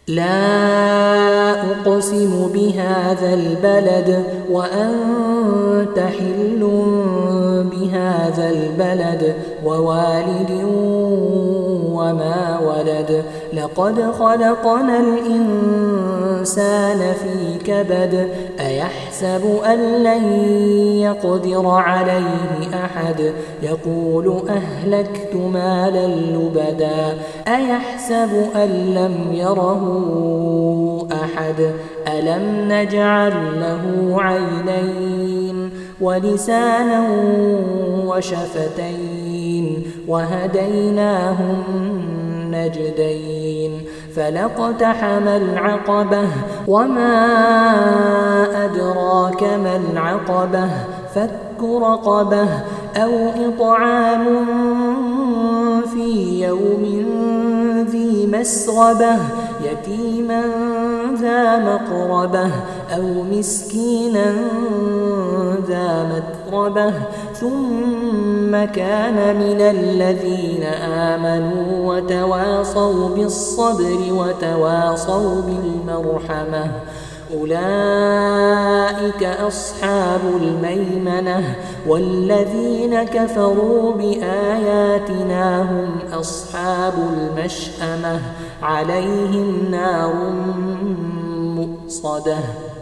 لا أقسم بهذا البلد وأنت حل بهذا البلد ووالد وما ولد لقد خلقنا الإنسان في كبد أيحسب أن لن يقدر عليه أحد يقول أهلكت مالا لبدا أيحسب أن لم يره أحد ألم نجعل له عينين ولسانا وشفتين وهديناه النجدين فلاقتحم العقبة وما أدراك ما العقبة فك رقبة أو إطعام في يوم ذي مسغبة يتيما ذا مقربة أو مسكينا ذا متربة ثم كان من الذين آمنوا وتواصوا بالصبر وتواصوا بالمرحمة أولئك أصحاب الميمنة والذين كفروا بآياتنا هم أصحاب المشأمة عليهم نار مؤصدة.